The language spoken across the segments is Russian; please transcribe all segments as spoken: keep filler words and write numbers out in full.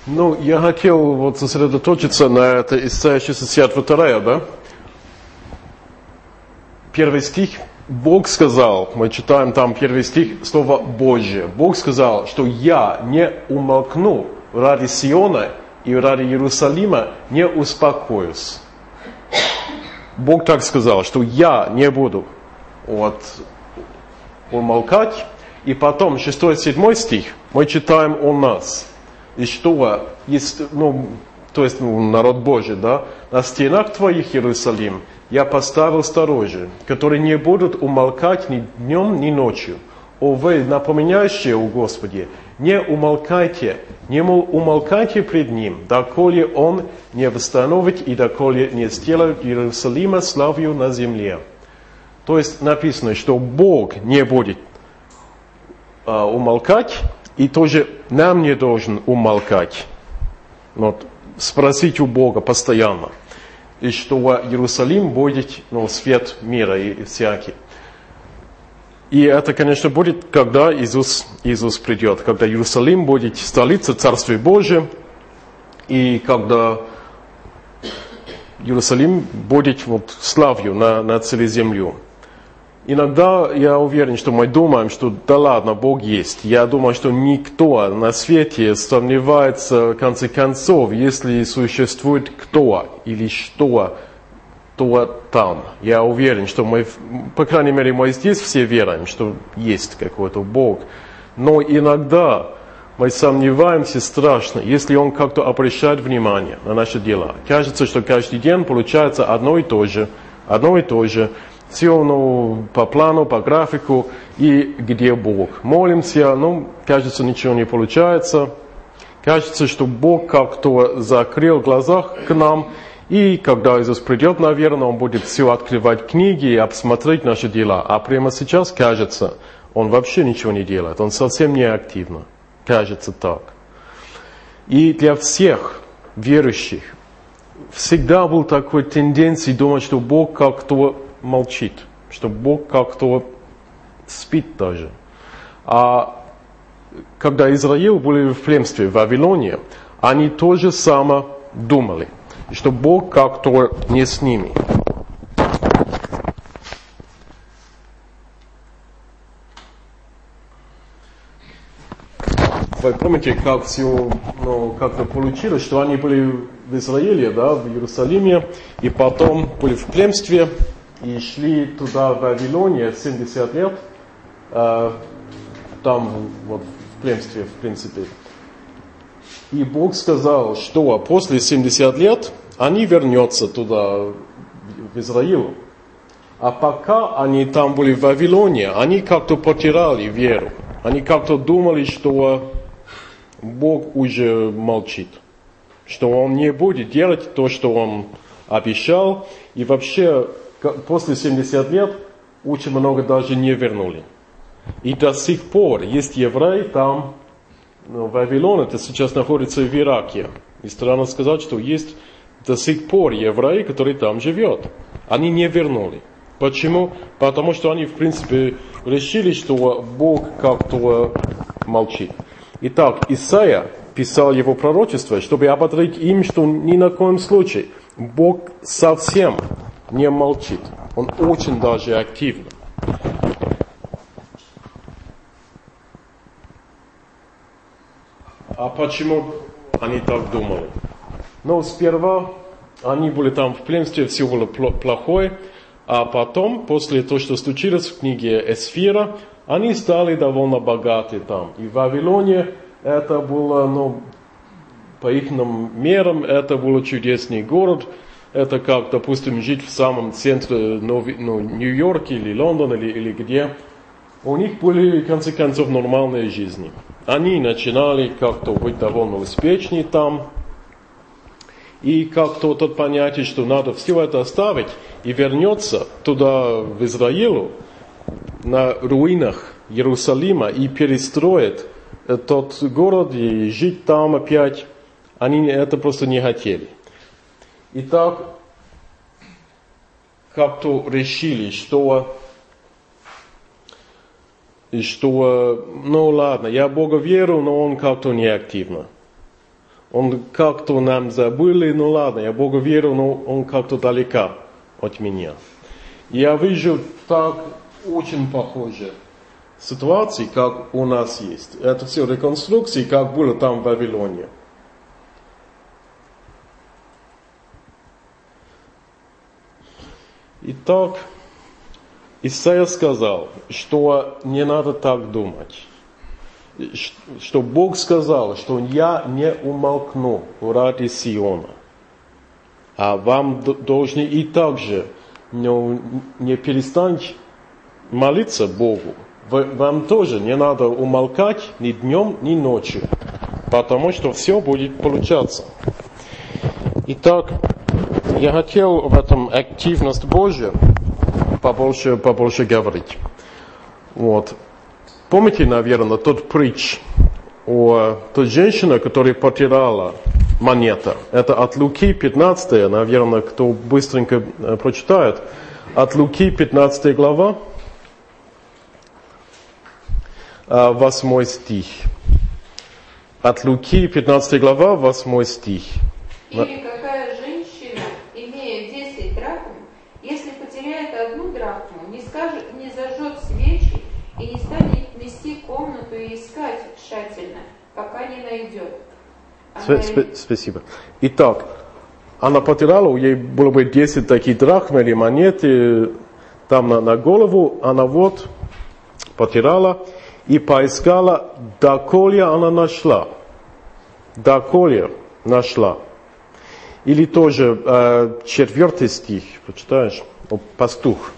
Ну, я хотел вот сосредоточиться на это Исайя шестьдесят два, да? Первый стих. Бог сказал, мы читаем там первый стих, слово Божье. Бог сказал, что я не умолкну ради Сиона и ради Иерусалима не успокоюсь. Бог так сказал, что я не буду вот, умолкать. И потом, шестой, седьмой стих, мы читаем о нас. И что есть, ну, то есть ну, народ Божий, да? На стенах твоих, Иерусалим, я поставил сторожей, которые не будут умолкать ни днем, ни ночью. О вы, напоминающие о Господе, не умолкайте, не умолкайте пред Ним, доколе Он не восстановит и доколе не сделает Иерусалима славою на земле. То есть написано, что Бог не будет а, умолкать, и тоже нам не должен умолкать. Вот, спросить у Бога постоянно. И что Иерусалим будет ну, свет мира и, и всякий. И это, конечно, будет, когда Иисус, Иисус придет, когда Иерусалим будет столица Царствия Божия, и когда Иерусалим будет вот, славью на, на целой земле. Иногда я уверен, что мы думаем, что да ладно, Бог есть. Я думаю, что никто на свете сомневается, в конце концов, если существует кто или что, то там. Я уверен, что мы, по крайней мере, мы здесь все верим, что есть какой-то Бог. Но иногда мы сомневаемся страшно, если Он как-то обращает внимание на наши дела. Кажется, что каждый день получается одно и то же, одно и то же. Все ну, по плану, по графику, и где Бог. Молимся, ну, кажется, ничего не получается. Кажется, что Бог как-то закрыл глаза к нам, и когда Иисус придет, наверное, Он будет все открывать книги и обсмотреть наши дела. А прямо сейчас, кажется, Он вообще ничего не делает, Он совсем не активно. Кажется так. И для всех верующих всегда был такой тенденция думать, что Бог как-то молчит, что Бог как-то спит даже. А когда Израиль были в племстве в Вавилоне, они тоже само думали, что Бог как-то не с ними. Вы помните, как все ну, как-то получилось, что они были в Израиле, да, в Иерусалиме, и потом были в племстве, и шли туда, в Вавилоне, семьдесят лет, э, там вот в племстве, в принципе. И Бог сказал, что после семидесяти лет они вернутся туда, в Израиль. А пока они там были в Вавилоне, они как-то потеряли веру. Они как-то думали, что Бог уже молчит, что Он не будет делать то, что Он обещал, и вообще после семидесяти лет очень много даже не вернули. И до сих пор есть евреи там, ну, Вавилон, это сейчас находится в Ираке. И странно сказать, что есть до сих пор евреи, которые там живут. Они не вернули. Почему? Потому что они, в принципе, решили, что Бог как-то молчит. Итак, Исайя писал его пророчество, чтобы ободрить им, что ни на коем случае Бог совсем не молчит. Он очень даже активно. А почему они так думали? Ну, сперва они были там в пленстве, все было плохое, а потом, после того, что случилось в книге Эсфира, они стали довольно богаты там. И в Вавилоне это было, ну, по их мерам, это был чудесный город. Это как, допустим, жить в самом центре ну, Нью-Йорка или Лондона или, или где. У них были, в конце концов, нормальные жизни. Они начинали как-то быть довольно успешнее там. И как-то тот понятие, что надо все это оставить и вернуться туда, в Израиль, на руинах Иерусалима и перестроить тот город и жить там опять. Они это просто не хотели. Итак, как-то решили, что, что, ну ладно, я Бога верю, но Он как-то не активно. Он как-то нам забыли, ну ладно, я Богу верю, но он как-то далеко от меня. Я вижу так очень похожие ситуации, как у нас есть. Это все реконструкции, как было там в Вавилоне. Итак, Исайя сказал, что не надо так думать. Что Бог сказал, что я не умолкну ради Сиона. А вам должны и так же не, не перестать молиться Богу. Вам тоже не надо умолкать ни днем, ни ночью. Потому что все будет получаться. Итак, я хотел в этом активность Божия побольше, побольше говорить. Вот. Помните, наверное, тот притч о той женщине, которая потеряла монету. Это от Луки пятнадцатая, наверное, кто быстренько прочитает. От Луки пятнадцатая глава, восьмой стих. От Луки пятнадцатая глава, восьмой стих. Или какая женщина, имея десять драхм, если потеряет одну драхму, не скажет, не зажжет свечи и не станет нести комнату и искать тщательно, пока не найдет. Она... Сп- спасибо. Итак, она потеряла, ей было бы десять таких драхм или монеты там на, на голову, она вот потеряла и поискала, доколе она нашла. Доколе нашла. Или тоже э, четвертый стих, почитаешь, пастух.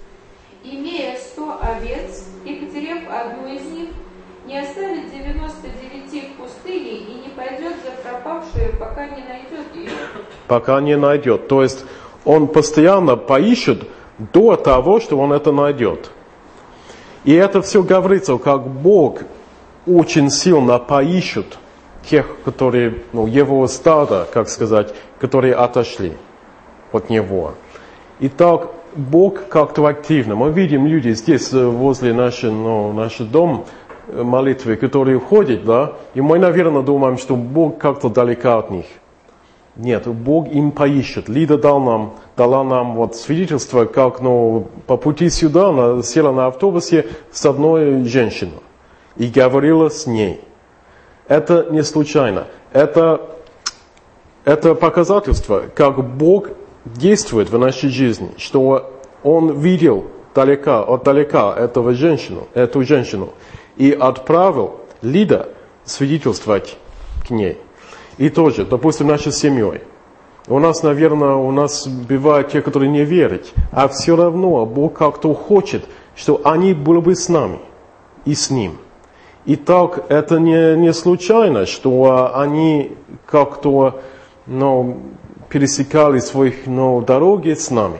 Имея сто овец и потеряв одну из них, не оставит девяносто девяти в пустыне и не пойдет за пропавшую, пока не найдет ее. Пока не найдет. То есть он постоянно поищет до того, что он это найдет. И это все говорится, как Бог очень сильно поищет тех, которые, ну, его стадо, как сказать, которые отошли от него. Итак, Бог как-то активно. Мы видим люди здесь, возле нашего, ну, нашего дома, молитвы, которые входят, да, и мы, наверное, думаем, что Бог как-то далеко от них. Нет, Бог им поищет. Лида дал нам, дала нам вот свидетельство, как, ну, по пути сюда она села на автобусе с одной женщиной и говорила с ней. Это не случайно. Это, это показательство, как Бог действует в нашей жизни, что Он видел далека, отдалека этого женщину, эту женщину и отправил Лида свидетельствовать к ней. И тоже, допустим, нашей семьей. У нас, наверное, у нас бывают те, которые не верят, а все равно Бог как-то хочет, что они были бы с нами и с Ним. Итак, это не, не случайно, что они как-то, ну, пересекали свои, ну, дороги с нами.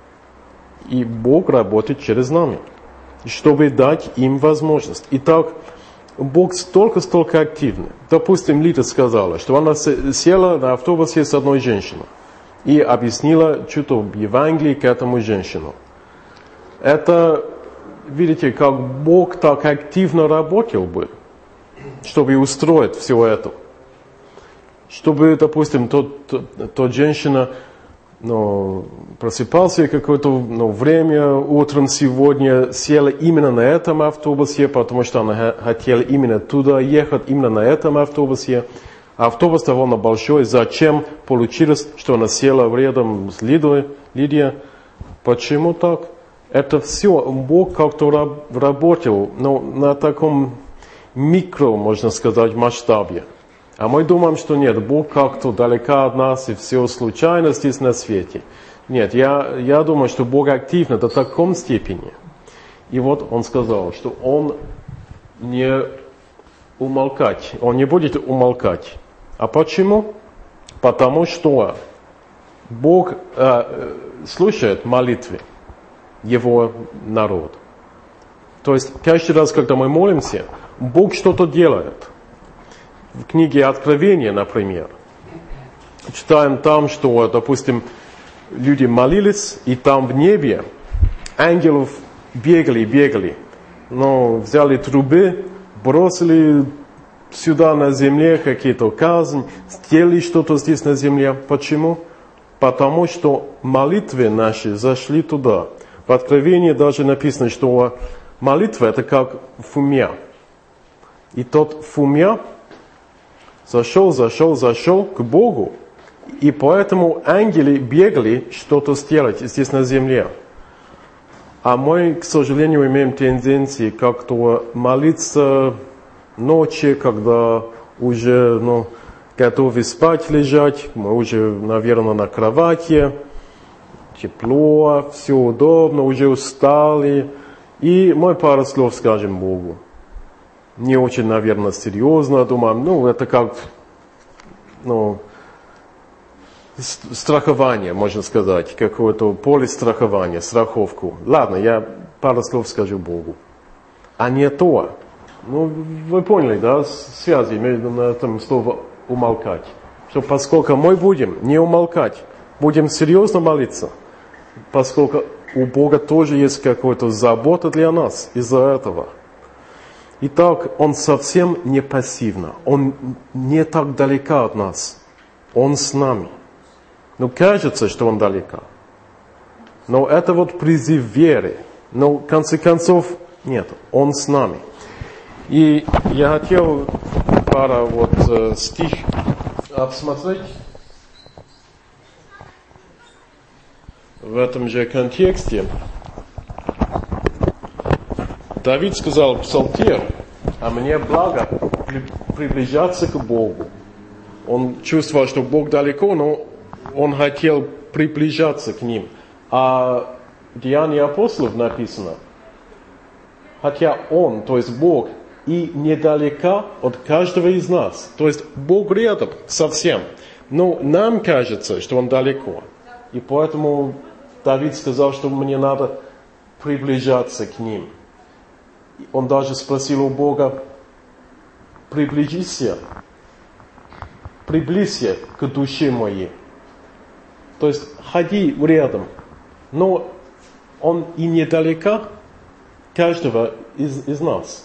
И Бог работает через нами, чтобы дать им возможность. Итак, Бог столько-столько активный. Допустим, Лида сказала, что она села на автобусе с одной женщиной и объяснила что-то в Евангелии к этому женщину. Это, видите, как Бог так активно работал бы, чтобы устроить все это. Чтобы, допустим, тот, тот, тот женщина, ну, просыпался какое-то, ну, время утром сегодня, села именно на этом автобусе, потому что она хотела именно туда ехать, именно на этом автобусе. Автобус довольно большой. Зачем получилось, что она села рядом с Лидой, Лидией? Почему так? Это все Бог как-то работал, ну, на таком микро, можно сказать, масштабе. А мы думаем, что нет, Бог как-то далеко от нас, и все случайно здесь на свете. Нет, я, я думаю, что Бог активно до такой степени. И вот Он сказал, что Он не умолкать, Он не будет умолкать. А почему? Потому что Бог э, слушает молитвы Его народ. То есть каждый раз, когда мы молимся, Бог что-то делает. В книге Откровения, например, читаем там, что, допустим, люди молились, и там в небе ангелов бегали, бегали. Но взяли трубы, бросили сюда на земле какие-то казни, сделали что-то здесь на земле. Почему? Потому что молитвы наши зашли туда. В Откровении даже написано, что молитва это как фумя. И тот фумя зашел, зашел, зашел к Богу. И поэтому ангелы бегали что-то сделать здесь на земле. А мы, к сожалению, имеем тенденции как-то молиться ночью, когда уже ну, готовы спать, лежать. Мы уже, наверное, на кровати. Тепло, все удобно, уже устали. И мы пару слов скажем Богу. Не очень, наверное, серьезно. Думаем, ну, это как ну, страхование, можно сказать. Какое-то поле страхования, страховку. Ладно, я пару слов скажу Богу. А не то. Ну, вы поняли, да, связи между на этом слове умолкать. Что поскольку мы будем не умолкать, будем серьезно молиться, поскольку у Бога тоже есть какая-то забота для нас из-за этого. Итак, Он совсем не пассивно, Он не так далеко от нас, Он с нами. Ну, кажется, что Он далеко. Но это вот призыв веры. Но, в конце концов, нет, Он с нами. И я хотел пару вот э, стих обсмотреть в этом же контексте. Давид сказал псалтирь, а мне благо приближаться к Богу. Он чувствовал, что Бог далеко, но он хотел приближаться к ним. А в Деянии апостолов написано, хотя Он, то есть Бог, и недалека от каждого из нас. То есть Бог рядом совсем. Но нам кажется, что Он далеко. И поэтому Давид сказал, что мне надо приближаться к ним. Он даже спросил у Бога, приблизься, приблизься к душе моей. То есть ходи рядом. Но Он и недалека каждого из, из нас.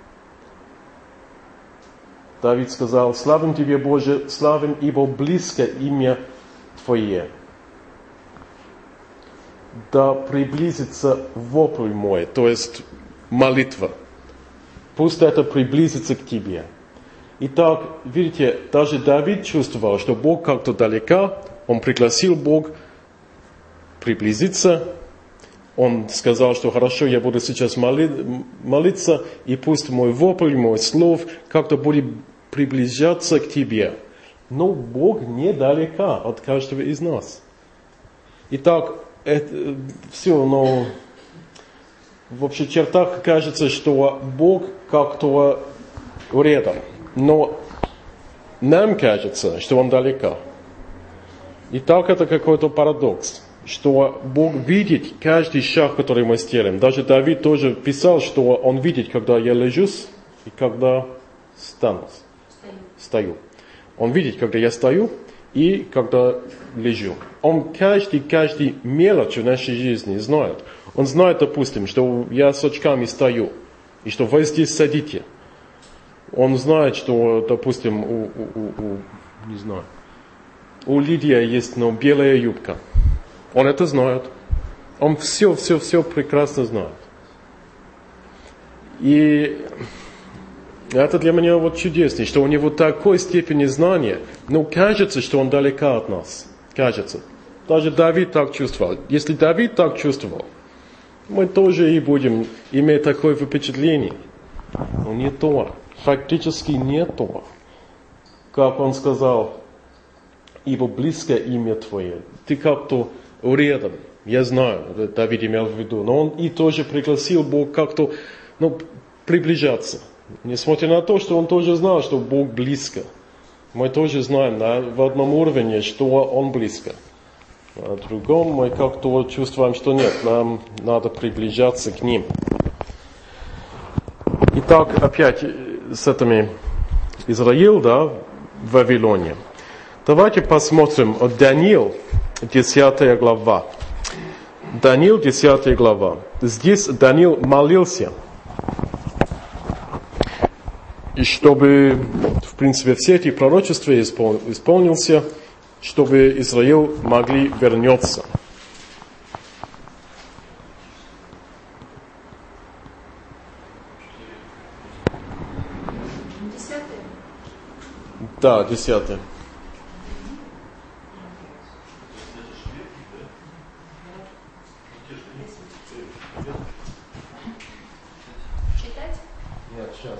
Давид сказал, славим Тебе, Боже, славим, ибо близко имя Твое. Да приблизится вопль мой, то есть молитва. Пусть это приблизится к Тебе. Итак, видите, даже Давид чувствовал, что Бог как-то далеко. Он пригласил Бога приблизиться. Он сказал, что хорошо, я буду сейчас моли- молиться, и пусть мой вопль, мой слов как-то будет приближаться к Тебе. Но Бог недалека от каждого из нас. Итак, это все, но в общих чертах кажется, что Бог как-то рядом. Но нам кажется, что Он далеко. Итак, это какой-то парадокс, что Бог видит каждый шаг, который мы сделаем. Даже Давид тоже писал, что Он видит, когда я лежусь и когда стану. Стою. Он видит, когда я стою и когда лежу. Он каждый, каждый мелочь в нашей жизни знает. Он знает, допустим, что я с очками стою, и что вы здесь сидите. Он знает, что, допустим, у, у, у, у не знаю, у Лидии есть ну, белая юбка. Он это знает. Он все, все, все прекрасно знает. И это для меня вот чудесно, что у него такой степени знания, но кажется, что он далеко от нас. Кажется. Даже Давид так чувствовал. Если Давид так чувствовал, мы тоже и будем иметь такое впечатление. Но не то. Фактически не то. Как он сказал, ибо близко имя Твое. Ты как-то рядом. Я знаю, Давид имел в виду. Но он и тоже пригласил Бог как-то ну, приближаться. Несмотря на то, что он тоже знал, что Бог близко. Мы тоже знаем на, в одном уровне, что Он близко. А в другом мы как-то чувствуем, что нет, нам надо приближаться к Ним. Итак, опять с этими Израиль, да, в Вавилоне. Давайте посмотрим от Даниил, десятая глава. Даниил, десятая глава. Здесь Даниил молился. и чтобы, в принципе, все эти пророчества испол... исполнился, чтобы Израиль могли вернуться. Десятое? Да, десятое. Читать? Нет, сейчас.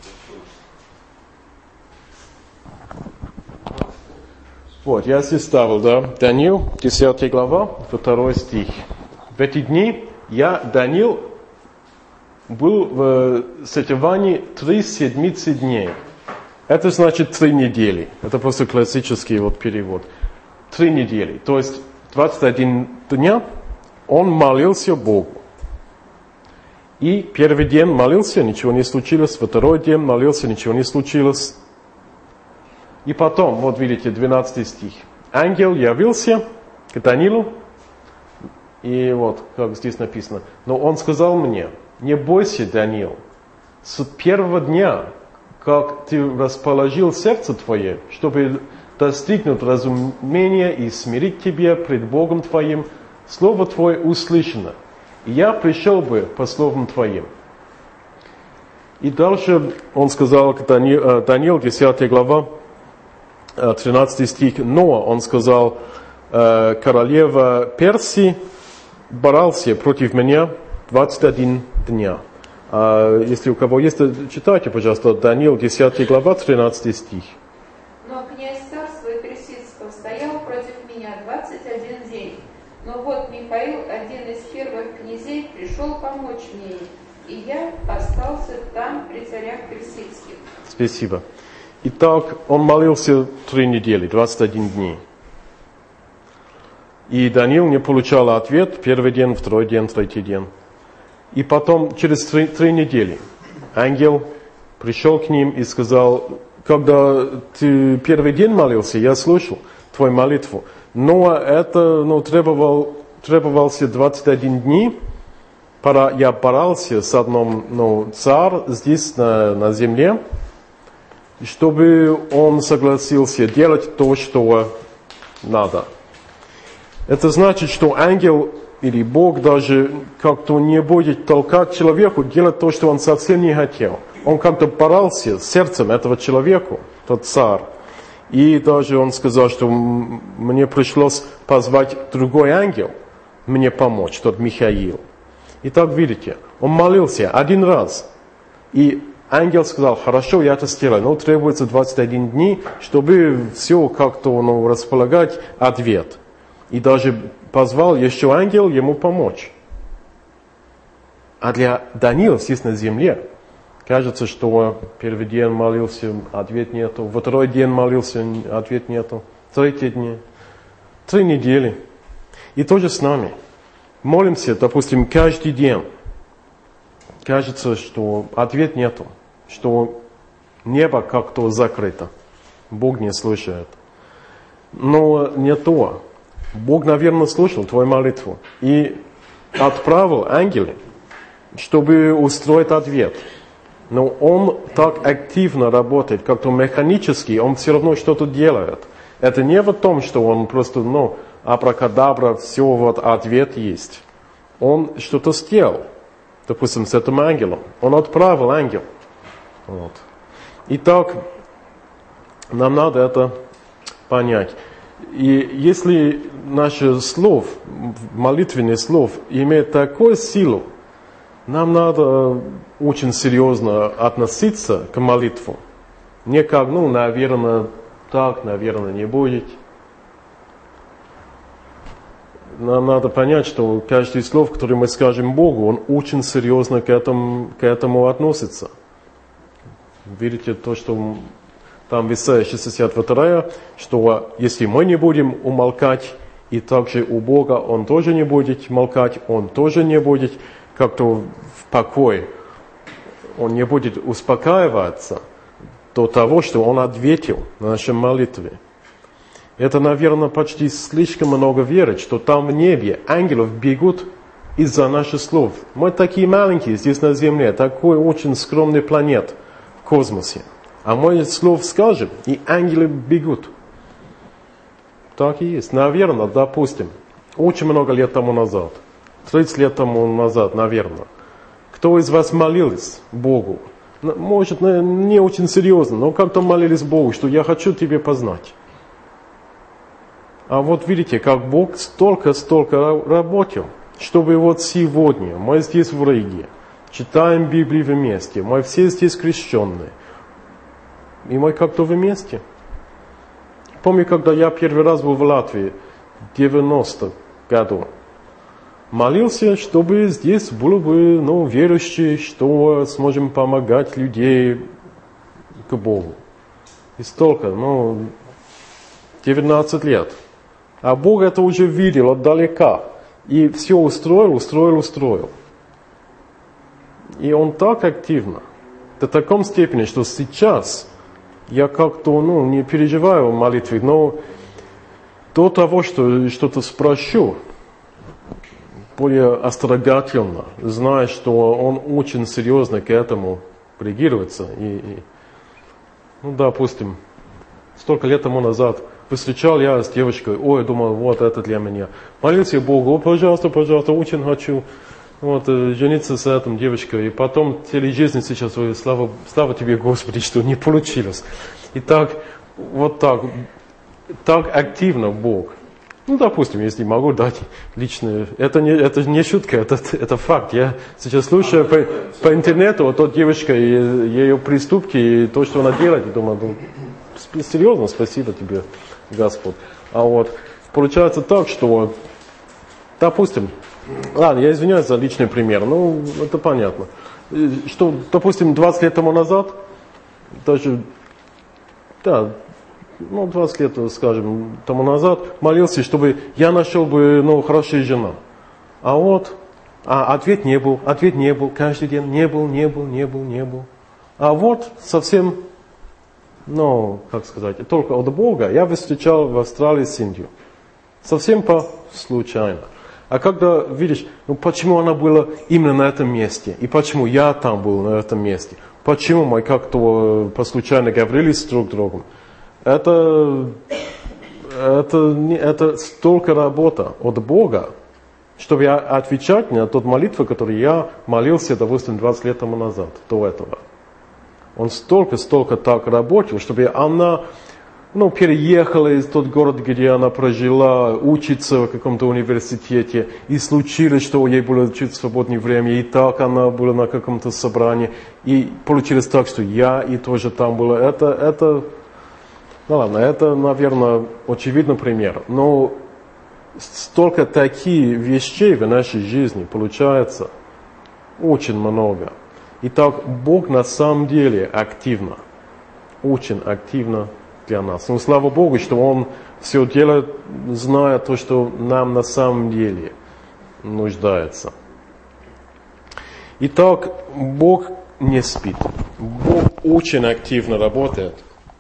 Вот, я здесь ставил, да, Даниил, десятая глава, второй стих. В эти дни я, Даниил, был в сетевании три седмицы дней. Это значит три недели. Это просто классический вот перевод. Три недели. То есть двадцать один дня он молился Богу. И первый день молился, ничего не случилось. Второй день молился, ничего не случилось. И потом, вот видите, двенадцатый стих. Ангел явился к Даниилу. И вот, как здесь написано. Но он сказал мне: не бойся, Даниил, с первого дня, как ты расположил сердце твое, чтобы достигнуть разумения и смирить тебя пред Богом твоим, слово твое услышано, и я пришел бы по словам твоим. И дальше он сказал, Даниил, Даниил десятая глава, тринадцатый стих, но он сказал: королева Персии боролся против меня двадцать один дня. А если у кого есть, читайте, пожалуйста, Даниил десятая глава, тринадцатый стих. Но князь царства и персидского стоял против меня двадцать один день. Но вот Михаил, один из первых князей, пришел помочь мне, и я остался там при царях персидских. Спасибо. Итак, он молился три недели, двадцать один дней. И Даниил не получал ответ первый день, второй день, третий день. И потом, через три, три недели, ангел пришел к ним и сказал: когда ты первый день молился, я слышал твою молитву, но это ну, требовал, требовался двадцать один дней, пора, я боролся с одним ну, царем здесь на, на земле, чтобы он согласился делать то, что надо. Это значит, что ангел или Бог даже как-то не будет толкать человеку делать то, что он совсем не хотел. Он как-то боролся с сердцем этого человека, тот царь. И даже он сказал, что мне пришлось позвать другой ангел, мне помочь, тот Михаил. И так видите, он молился один раз. И ангел сказал: хорошо, я это сделаю, но требуется двадцать один дней, чтобы все как-то ну, располагать ответ. И даже позвал еще ангел ему помочь. А для Даниила здесь на земле кажется, что первый день молился, ответ нету, второй день молился, ответ нету, третий день, три недели. И тоже с нами. Молимся, допустим, каждый день. Кажется, что ответ нету, что небо как-то закрыто, Бог не слышит. Но не то. Бог, наверное, слышал твою молитву и отправил ангелы, чтобы устроить ответ. Но он так активно работает, как-то механически, он все равно что-то делает. Это не в том, что он просто, ну, абракадабра, все, вот ответ есть. Он что-то сделал, допустим, с этим ангелом. Он отправил ангел. Вот. Итак, нам надо это понять. И если наше слов, молитвенный слов, имеет такую силу, нам надо очень серьезно относиться к молитве. Не как, ну, наверное, так, наверное, не будет. Нам надо понять, что каждый слово, которое мы скажем Богу, он очень серьезно к этому, к этому относится. Видите то, что там в Исайя шестьдесят вторая, что если мы не будем умолкать, и также у Бога Он тоже не будет молкать, Он тоже не будет как-то в покое, Он не будет успокаиваться до того, что Он ответил на наши молитвы. Это, наверное, почти слишком много верить, что там в небе ангелов бегут из-за наших слов. Мы такие маленькие здесь на земле, такой очень скромный планет. В космосе. А мой слов скажем, и ангелы бегут. Так и есть. Наверное, допустим, очень много лет тому назад, тридцать лет тому назад, наверное, кто из вас молились Богу? Может, не очень серьезно, но как-то молились Богу, что я хочу тебе познать. А вот видите, как Бог столько-столько работал, чтобы вот сегодня мы здесь в Риге, читаем Библию вместе, мы все здесь крещенные, и мы как-то вместе. Помню, когда я первый раз был в Латвии, в девяностом году, молился, чтобы здесь было бы, ну, верующие, что сможем помогать людей к Богу. И столько, ну, девятнадцать лет. А Бог это уже видел отдалека. И все устроил, устроил, устроил. И Он так активно, до такой степени, что сейчас я как-то, ну, не переживаю в молитве, но до того, что что-то спрошу, более острогательно, зная, что он очень серьезно к этому реагируется. И, и, ну, допустим, столько лет тому назад встречал я с девочкой, ой, думал, вот это для меня. Молился Богу, о, пожалуйста, пожалуйста, очень хочу вот, жениться с этой девочкой. И потом в теле жизни сейчас, ой, слава, слава тебе, Господи, что не получилось. И так, вот так, так активно Бог. Ну, допустим, если могу дать личное... Это не, это не шутка, это, это факт. Я сейчас слушаю по, по интернету, вот тот девочка, и, ее приступки, и то, что она делает, и думаю, ну, серьезно, спасибо тебе, Господь. А вот получается так, что, допустим, ладно, я извиняюсь за личный пример, ну, это понятно. Что, допустим, двадцать лет тому назад, даже, да, ну, двадцать лет, скажем, тому назад, молился, чтобы я нашел бы, ну, хорошую жену. А вот, а ответ не был, ответ не был, каждый день не был, не был, не был, не был. А вот совсем, ну, как сказать, только от Бога я встречал в Австралии Синтию. Совсем по случайно. А когда видишь, ну, почему она была именно на этом месте, и почему я там был на этом месте, почему мы как-то по случайно говорили друг с другом, Это, это, это столько работа от Бога, чтобы я отвечать на тот молитву, которую я молился, допустим, двадцать лет тому назад, до этого. Он столько-столько так работал, чтобы она, ну, переехала из тот город, где она прожила, учиться в каком-то университете, и случилось, что ей было чуть свободное время, и так она была на каком-то собрании, и получилось так, что я и тоже там была. Это, это Ну ладно, это, наверное, очевидный пример. Но столько таких вещей в нашей жизни получается очень много. И так Бог на самом деле активно, очень активно для нас. Но слава Богу, что Он все делает, зная то, что нам на самом деле нуждается. Итак, Бог не спит. Бог очень активно работает.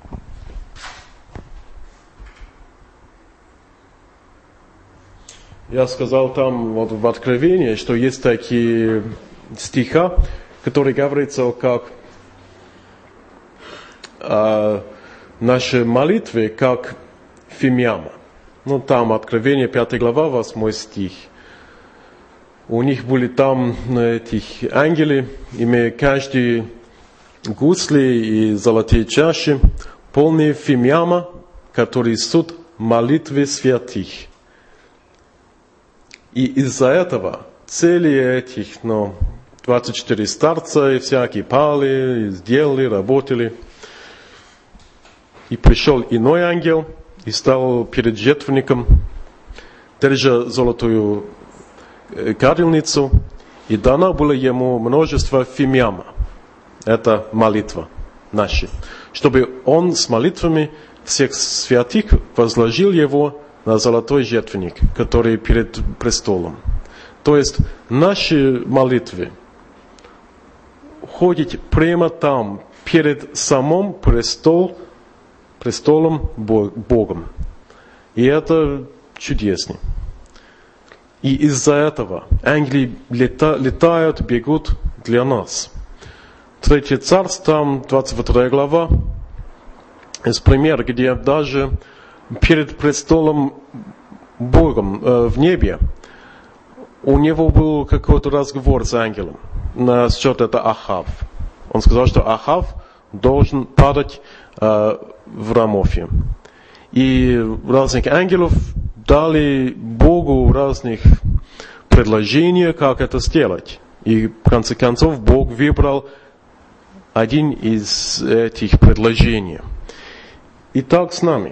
Я сказал там вот в Откровении, что есть такие стиха, которые говорятся, как э, наши молитвы, как фимиама. Ну, там Откровение, пятая глава, восьмой стих. У них были там этих ангелы, имея каждый гусли и золотые чаши, полные фимиама, которые суть молитвы святых. И из-за этого цели этих, ну, двадцать четыре старца и всякие пали, сделали, работали. И пришел иной ангел и стал перед жертвенником, держа золотую кадильницу, и дано было ему множество фимиама. Это молитва наша. Чтобы он с молитвами всех святых возложил его на золотой жертвенник, который перед престолом. То есть наши молитвы ходят прямо там, перед самым престол, престолом Богом. И это чудесно. И из-за этого ангелы лета, летают, бегут для нас. Третье царство, там двадцать вторая глава, есть пример, где даже перед престолом Богом э, в небе у него был какой-то разговор с ангелом насчет этого Ахав. Он сказал, что Ахав должен падать э, в Рамофе. И разных ангелов дали Богу разных предложений, как это сделать. И в конце концов Бог выбрал один из этих предложений. И так с нами.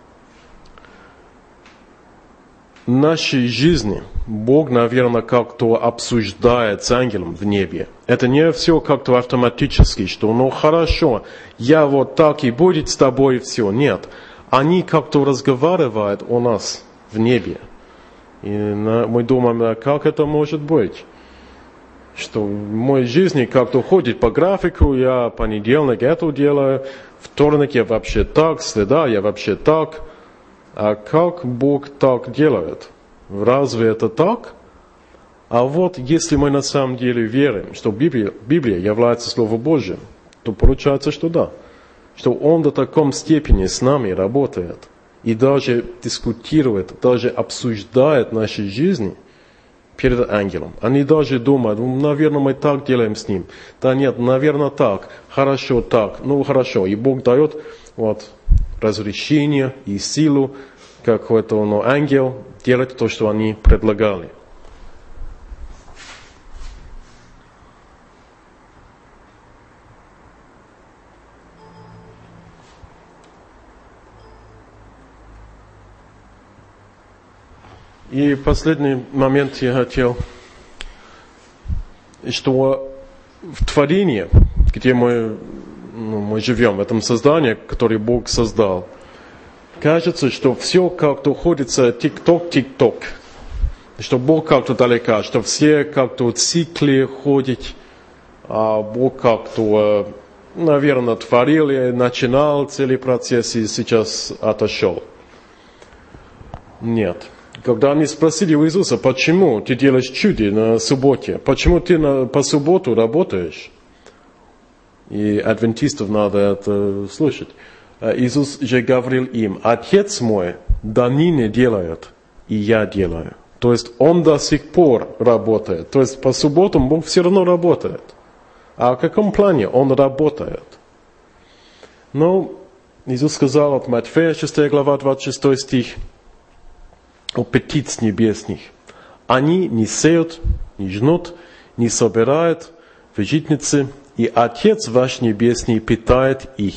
В нашей жизни Бог, наверное, как-то обсуждает с ангелом в небе. Это не все как-то автоматически, что ну хорошо, я вот так и будет с тобой и все. Нет. Они как-то разговаривают у нас в небе. И мы думаем, как это может быть? Что в моей жизни как-то ходит по графику, я понедельник это делаю, вторник я вообще так, среда я вообще так. А как Бог так делает? Разве это так? А вот если мы на самом деле верим, что Библия, Библия является Словом Божьим, то получается, что да. Что Он до таком степени с нами работает и даже дискутирует, даже обсуждает наши жизни перед ангелом. Они даже думают, ну, наверное, мы так делаем с ним. Да нет, наверное, так. Хорошо, так. Ну, хорошо. И Бог дает вот разрешение и силу какой-то ну, ангел делать то, что они предлагали. И последний момент я хотел, что в творении, где мы, ну, мы живем, в этом создании, которое Бог создал, кажется, что все как-то уходится тик-ток, тик-ток. Что Бог как-то далеко, что все как-то в цикле ходят, а Бог как-то, наверное, творил и начинал целый процесс и сейчас отошел. Нет. Когда они спросили у Иисуса, почему ты делаешь чудо на субботе, почему ты на, по субботу работаешь? И адвентистов надо это слушать. Иисус же говорил им, Отец мой до ныне делает, и я делаю. То есть Он до сих пор работает. То есть по субботам Бог все равно работает. А в каком плане Он работает? Ну, Иисус сказал от Матфея, шестая глава, двадцать шестой стих, о птиц небесных. Они не сеют, не жнут, не собирают в житницы, и Отец ваш Небесный питает их.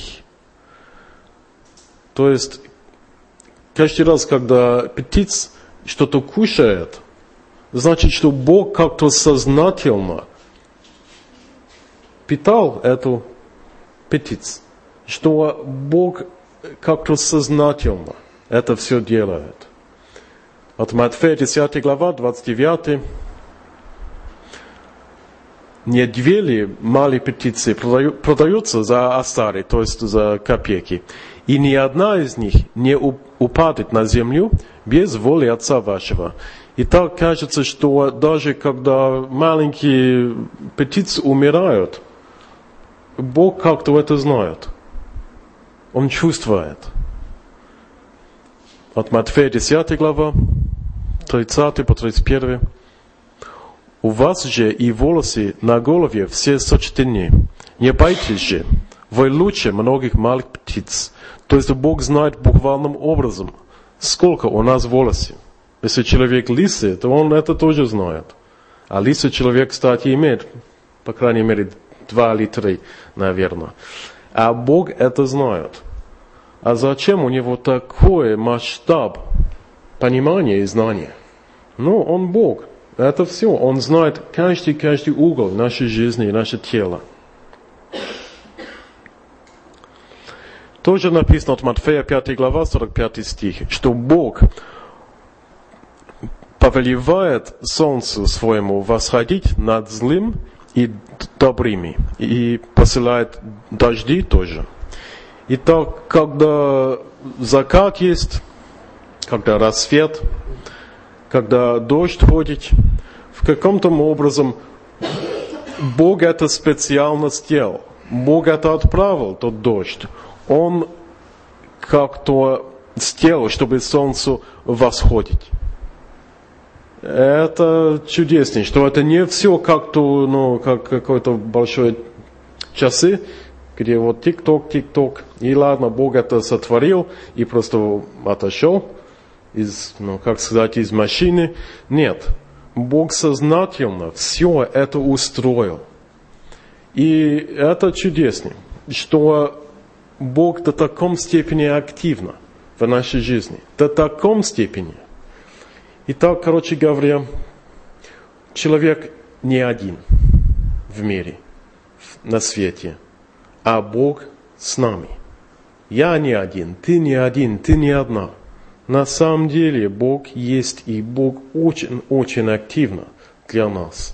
То есть, каждый раз, когда птиц что-то кушает, значит, что Бог как-то сознательно питал эту птиц. Что Бог как-то сознательно это все делает. От Матфея десятая глава, двадцать девятый. Не две ли малые птицы продаются за остары, то есть за копейки, и ни одна из них не упадет на землю без воли Отца вашего. И так кажется, что даже когда маленькие птицы умирают, Бог как-то это знает. Он чувствует. От Матфея десятая глава, тридцатый по тридцать первый. У вас же и волосы на голове все сочтены. Не бойтесь же, вы лучше многих малых птиц. То есть Бог знает буквальным образом, сколько у нас волосы. Если человек лысый, то он это тоже знает. А лысый человек, кстати, имеет, по крайней мере, два или три, наверное. А Бог это знает. А зачем у него такой масштаб понимания и знания? Ну, Он Бог. Это все. Он знает каждый, каждый угол нашей жизни и наше тело. Тоже написано от Матфея пятая глава, сорок пятый стих, что Бог повелевает солнцу своему восходить над злым и добрыми, и посылает дожди тоже. Итак, когда закат есть, когда рассвет, когда дождь ходит, в каком-то образом Бог это специально сделал. Бог это отправил, тот дождь. Он как-то сделал, чтобы солнце восходить. Это чудесно, что это не все как-то, ну, как какой-то большой часы, где вот тик-ток, тик-ток, и ладно, Бог это сотворил и просто отошел из, ну, как сказать, из машины. Нет, Бог сознательно все это устроил. И это чудесно, что Бог до такой степени активно в нашей жизни, до такой степени. Итак, короче говоря, человек не один в мире, на свете, а Бог с нами. Я не один, ты не один, ты не одна. На самом деле Бог есть, и Бог очень-очень активно для нас.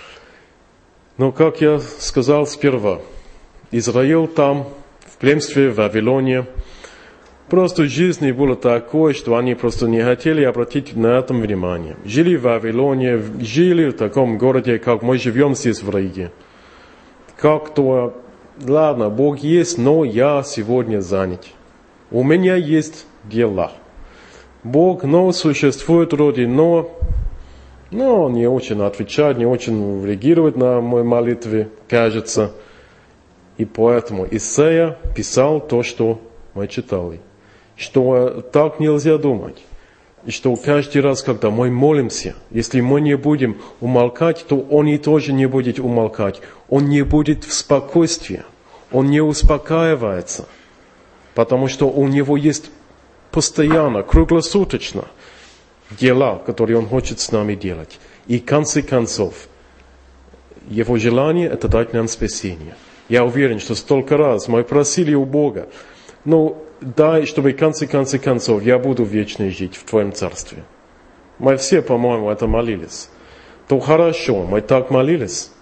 Но, как я сказал сперва, Израиль там, в пленстве в Вавилоне, просто жизнь была такой, что они просто не хотели обратить на это внимание. Жили в Вавилоне, жили в таком городе, как мы живем здесь в Риге. Как-то, ладно, Бог есть, но я сегодня занят. У меня есть дела. Бог, но существует вроде, но, но он не очень отвечает, не очень реагирует на мои молитвы, кажется. И поэтому Исайя писал то, что мы читали. Что так нельзя думать. И что каждый раз, когда мы молимся, если мы не будем умолкать, то Он и тоже не будет умолкать. Он не будет в спокойствии. Он не успокаивается. Потому что у Него есть постоянно, круглосуточно дела, которые Он хочет с нами делать. И в конце концов, Его желание – это дать нам спасение. Я уверен, что столько раз мы просили у Бога, ну, дай, чтобы в конце, конце концов я буду вечно жить в Твоем Царстве. Мы все, по-моему, это молились. То хорошо, мы так молились.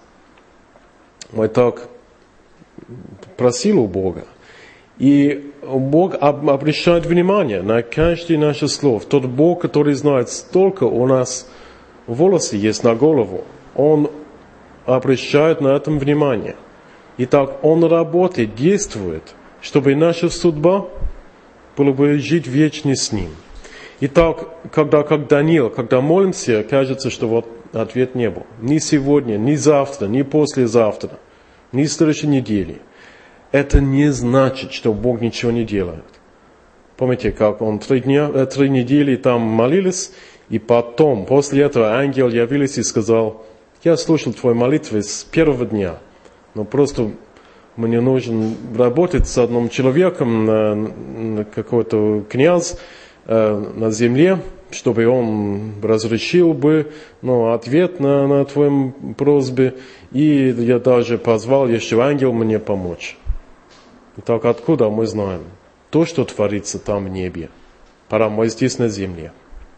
Мы так просили у Бога. И Бог обращает внимание на каждое наше слово. Тот Бог, который знает, столько у нас волосы есть на голову, Он обращает на этом внимание. Итак, Он работает, действует, чтобы наша судьба была бы жить вечно с Ним. Итак, когда, как Даниил, когда молимся, кажется, что вот ответ не был. Ни сегодня, ни завтра, ни послезавтра, ни в следующей неделе. Это не значит, что Бог ничего не делает. Помните, как он три дня, три недели там молились, и потом, после этого ангел явился и сказал: я слушал твои молитвы с первого дня, но просто мне нужно работать с одним человеком, на, на какой-то князь э, на земле, чтобы он разрешил бы, ну, ответ на, на твою просьбу, и я даже позвал еще ангел мне помочь. Итак, откуда мы знаем? То, что творится там в небе. Пора мы здесь на земле.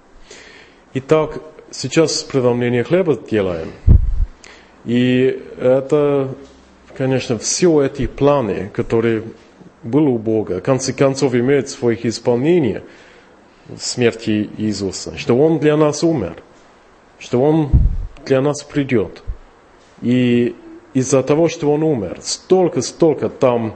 Итак, сейчас преломление хлеба делаем. И это, конечно, все эти планы, которые были у Бога, в конце концов имеют свое исполнение в смерти Иисуса. Что Он для нас умер. Что Он для нас придет. И из-за того, что Он умер, столько-столько там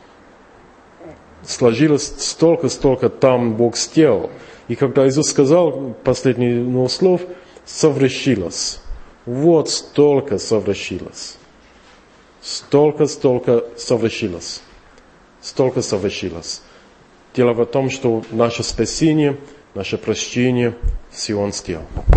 сложилось, столько-столько там Бог сделал. И когда Иисус сказал последние ну, слов, совершилось. Вот столько совершилось. Столько-столько совершилось. Столько совершилось. Дело в том, что наше спасение, наше прощение, все Он сделал.